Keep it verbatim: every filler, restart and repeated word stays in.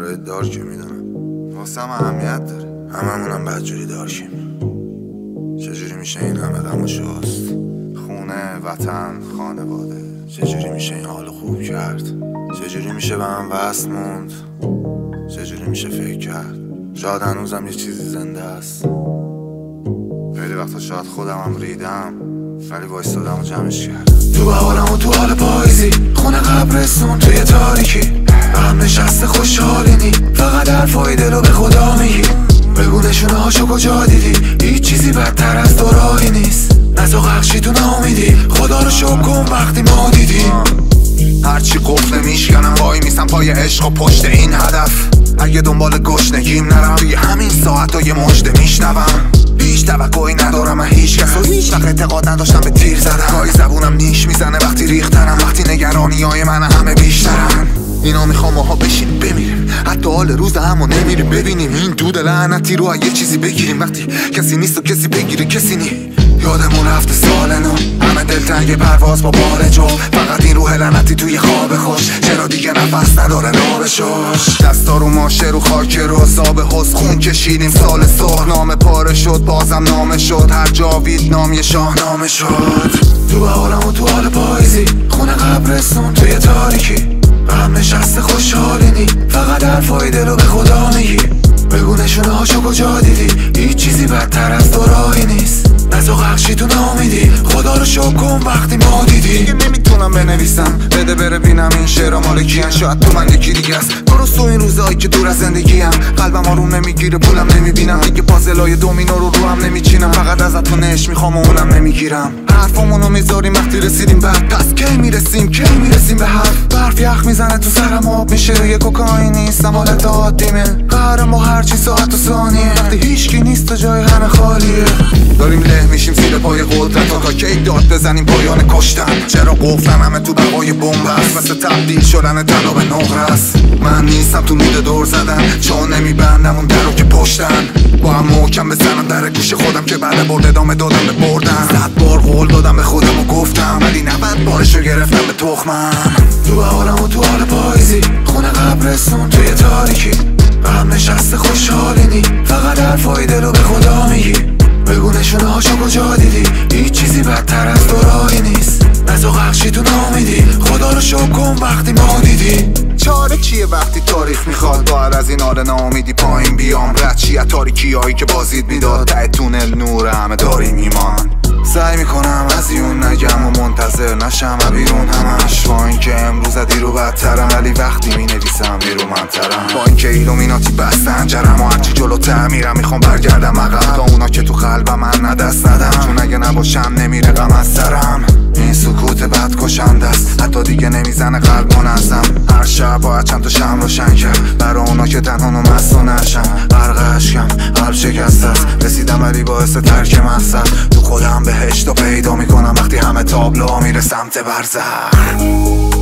برای دارک میدونم، واسم اهمیت داره. هممونم بدجوری دارکیم. چجوری میشه این همه غم و شست؟ خونه، وطن، خانواده. چجوری میشه این حالو خوب کرد؟ چجوری میشه به هم وصل موند؟ چجوری میشه فکر کرد؟ شاید هنوزم یه چیزی زنده است. خیلی وقتا شاید خودم هم ریدم، ولی وایستادم و جمعش کردم. تو بهارم و تو حال پاییزی، خونه قبرستون توی تاریکی، به هم نشسته خوشحالینی، فقط حرفای دلو به خدا میگی. بگو نشونه هاشو کجا دیدی؟ هیچ چیزی بدتر از تو راهی نیست. نزا قخشی تو نامیدی، خدا رو شکر کن وقتی ما دیدی. هرچی قفله میشکنم، وای میستم پای عشق و پشت این هدف. اگه دنبال گشنگیم نرم، توی همین ساعت ها یه مژده میشنوم. هیچ توقعی ندارم من هیچ کس، و هیچ وقت اعتقاد نداشتم به تیر زدم. گاهی زبونم نیش میزنه وقتی ریختنم، وقتی نگرانی های من همه بیشترن. اینا میخوام ماها بشینیم بمیریم، حتی حال روز همو نمیریم ببینیم. این دود لعنتی رو یه چیزی بگیریم، وقتی کسی نیست و کسی بگیره کسی نی. یادمون رفته سال نو، همه دلتنگ پرواز با بار جو، فقط این روح لعنتی توی خواب خوش، چرا دیگه نفس نداره نابشوش. دستا رو ماشه رو خاک رو حساب حس، خون کشیدیم سال سر، نام پاره شد بازم نامه شد، هر جاوید نام یه شاهنامه شد. تو بهارم و تو حال پاییزی، خونه قبرستون توی تاریکی، به هم نشسته خوشحالینی، فقط حرفای دلو به خدا میگی. بگو نشونه هاشو کجا دیدی؟ هیچ چیزی بدتر از تو راهی نیست. نزا قخشی تو نامیدی، خدا رو شکر کن وقتی ما دیدی. دیگه نمیتونم بنویسم، بده بره بینم این شعرها مال کیان، شاید تو من یکی دیگه است. درست تو این روزایی که دور از زندگیم، قلبم آروم نمیگیره پولم نمیبینم، دیگه پازلای دومینو رو رو هم نمیچینم، فقط ازتون عشق میخوام و اونم نمیگیرم. حرفامونو میذاریم وقتی رسیدیم بعد، پس کی میرسیم کی میرسیم به حرف؟ برف یخ میزنه تو سرم آب میشه، یه کوکائین نیستم حالت عادیمه، قهرم و هرچی ساعت و ثانیه، وقتی هیچکی نیست و جای همه خالیه. داریم له میشیم زیر پای قدرت، تا کی داد بزنیم پایان کشتن؟ چرا قفلن همه تو بقای بمب است، مثل تبدیل شدن طلا به نقره است. من نیستم تو مود دور زدن، چون نمیبندم اون درو که پشتن. با هم محکم بزنم در گوش خودم که بعد برد ادامه دادم به بردن. صد بار قول دادم به خودم و گفتم، ولی نبد بارشو گرفتم به تخمم. تو بهارم و تو حال پاییزی، خونه قبرستون توی تاریکی، به هم نشسته خوشحالینی، فقط حرفای دلو به خدا میگی. بگو نشونه هاشو کجا دیدی؟ هیچ چیزی بدتر از تو راهی نیست. نزا قخشی تو نامیدی، خدا رو شکر کن وقتی ما دیدی. چاره چیه وقتی تاریخ میخواد باید از این حال ناامیدی پایین بیام؟ رد چیه تاریکی هایی که بازید میداد، ته تونل نور همه داریم ایمان. سعی میکنم از اون نگم و منتظر نشم و بیرون همش، با اینکه امروز دیرو بدترم، ولی وقتی مینویسم بیرو منترم. با اینکه ایلومیناتی بستن جرم و هرچی جلوتر میرم میخوام برگردم عقب، تا اونا که تو قلبم من ندست ندم، چون اگه نباشم نمیره غم از سرم. این سکوت بد کشنده است، حتی دیگه نمیزنه قلب منظم. هر شب باید چند تا شمع روشن کرد برای اونا که تنها نمست و نشم. غرق اشکم قلب شکسته است، رسیدم ولی باعث ترک مقصد. تو خودم بهشت رو پیدا میکنم وقتی همه تابلوها میره سمت برزخ.